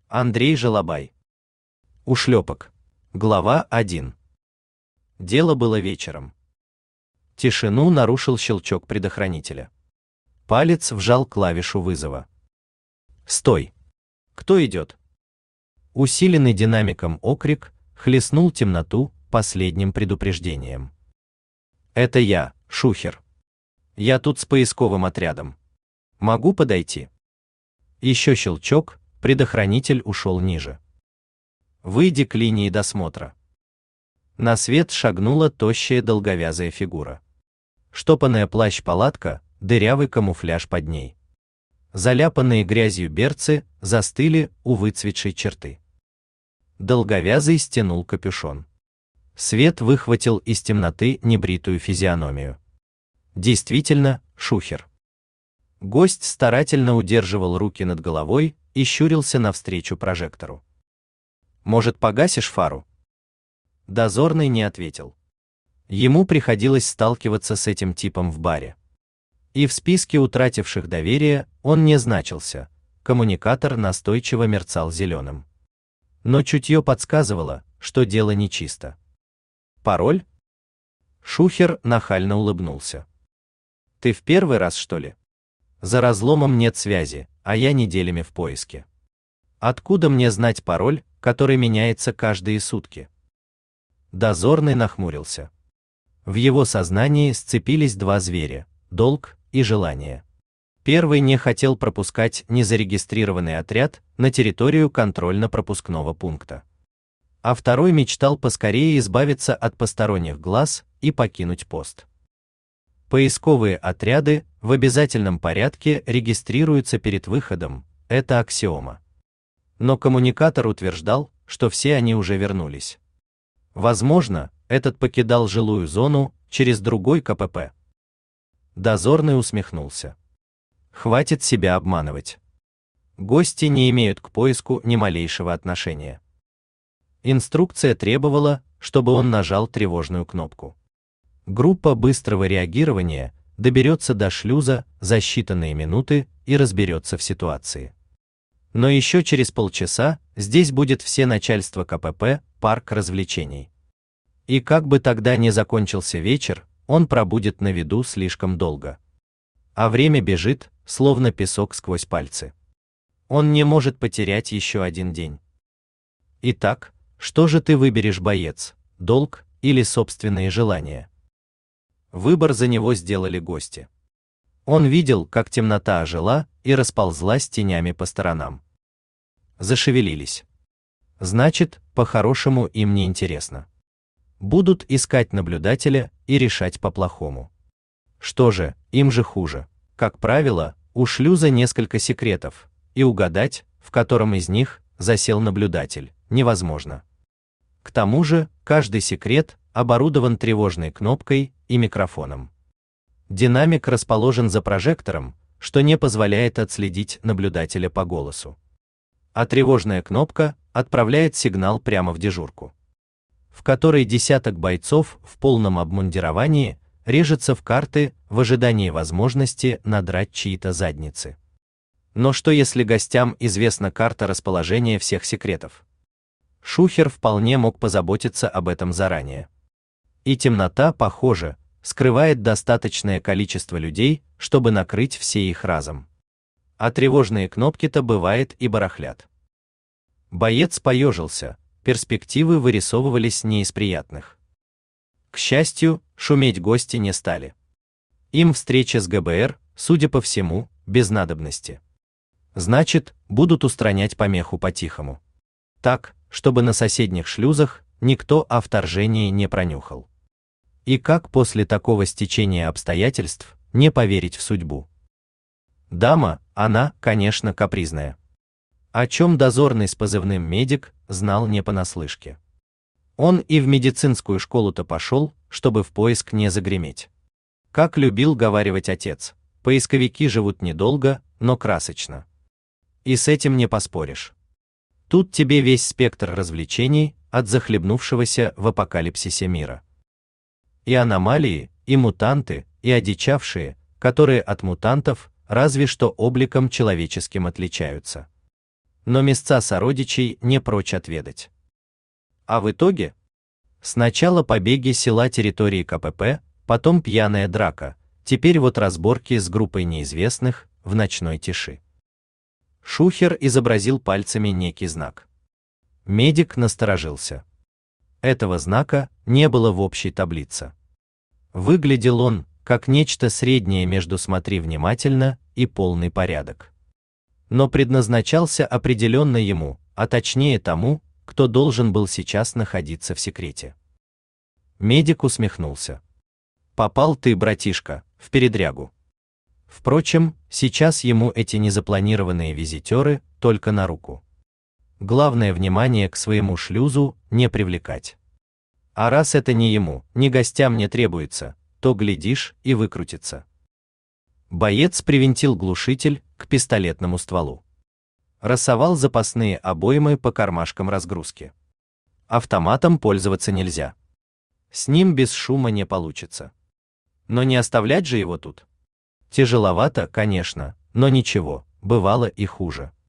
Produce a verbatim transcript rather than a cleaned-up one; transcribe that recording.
Андрей Желобай. Ушлепок. Глава один. Дело было вечером. Тишину нарушил щелчок предохранителя. Палец вжал клавишу вызова. «Стой! Кто идет?» Усиленный динамиком окрик хлестнул темноту последним предупреждением. «Это я, Шухер. Я тут с поисковым отрядом. Могу подойти?» Еще щелчок, предохранитель ушел ниже. «Выйди к линии досмотра». На свет шагнула тощая долговязая фигура. Штопанная плащ-палатка, дырявый камуфляж под ней. Заляпанные грязью берцы застыли у выцветшей черты. Долговязый стянул капюшон. Свет выхватил из темноты небритую физиономию. Действительно, Шухер. Гость старательно удерживал руки над головой и щурился навстречу прожектору. «Может, погасишь фару?» Дозорный не ответил. Ему приходилось сталкиваться с этим типом в баре. И в списке утративших доверие он не значился, коммуникатор настойчиво мерцал зеленым. Но чутье подсказывало, что дело нечисто. «Пароль?» Шухер нахально улыбнулся. «Ты в первый раз, что ли? За разломом нет связи, а я неделями в поиске. Откуда мне знать пароль, который меняется каждые сутки?» Дозорный нахмурился. В его сознании сцепились два зверя – долг и желание. Первый не хотел пропускать незарегистрированный отряд на территорию контрольно-пропускного пункта. А второй мечтал поскорее избавиться от посторонних глаз и покинуть пост. Поисковые отряды в обязательном порядке регистрируются перед выходом, это аксиома. Но коммуникатор утверждал, что все они уже вернулись. Возможно, этот покидал жилую зону через другой ка пэ пэ. Дозорный усмехнулся. Хватит себя обманывать. Гости не имеют к поиску ни малейшего отношения. Инструкция требовала, чтобы он нажал тревожную кнопку. Группа быстрого реагирования доберется до шлюза за считанные минуты и разберется в ситуации. Но еще через полчаса здесь будет все начальство ка пэ пэ, парк развлечений. И как бы тогда ни закончился вечер, он пробудет на виду слишком долго. А время бежит, словно песок сквозь пальцы. Он не может потерять еще один день. Итак, что же ты выберешь, боец, долг или собственные желания? Выбор за него сделали гости. Он видел, как темнота ожила и расползлась тенями по сторонам. Зашевелились. Значит, по-хорошему им не интересно. Будут искать наблюдателя и решать по-плохому. Что же, им же хуже. Как правило, у шлюза несколько секретов, и угадать, в котором из них засел наблюдатель, невозможно. К тому же, каждый секрет оборудован тревожной кнопкой и микрофоном. Динамик расположен за прожектором, что не позволяет отследить наблюдателя по голосу. А тревожная кнопка отправляет сигнал прямо в дежурку, в которой десяток бойцов в полном обмундировании режется в карты в ожидании возможности надрать чьи-то задницы. Но что если гостям известна карта расположения всех секретов? Шухер вполне мог позаботиться об этом заранее. И темнота, похоже, скрывает достаточное количество людей, чтобы накрыть все их разом. А тревожные кнопки-то бывает и барахлят. Боец поежился, перспективы вырисовывались не из приятных. К счастью, шуметь гости не стали. Им встреча с гэ бэ эр, судя по всему, без надобности. Значит, будут устранять помеху по-тихому. Так, чтобы на соседних шлюзах никто о вторжении не пронюхал. И как после такого стечения обстоятельств не поверить в судьбу? Дама, она, конечно, капризная. О чем дозорный с позывным «Медик» знал не понаслышке. Он и в медицинскую школу-то пошел, чтобы в поиск не загреметь. Как любил говаривать отец, поисковики живут недолго, но красочно. И с этим не поспоришь. Тут тебе весь спектр развлечений от захлебнувшегося в апокалипсисе мира. И аномалии, и мутанты, и одичавшие, которые от мутантов разве что обликом человеческим отличаются. но места сородичей не прочь отведать. А в итоге? Сначала побеги села территории ка пэ пэ, потом пьяная драка, теперь вот разборки с группой неизвестных в ночной тиши. Шухер изобразил пальцами некий знак. Медик насторожился. Этого знака не было в общей таблице. Выглядел он как нечто среднее между «смотри внимательно» и «полный порядок». Но предназначался определенно ему, а точнее тому, кто должен был сейчас находиться в секрете. Медик усмехнулся. Попал ты, братишка, в передрягу. Впрочем, сейчас ему эти незапланированные визитеры только на руку. Главное внимание к своему шлюзу не привлекать. А раз это не ему, ни гостям не требуется, то, глядишь, и выкрутится. Боец привинтил глушитель к пистолетному стволу. Рассовал запасные обоймы по кармашкам разгрузки. Автоматом пользоваться нельзя. С ним без шума не получится. Но не оставлять же его тут. Тяжеловато, конечно, но ничего, бывало и хуже.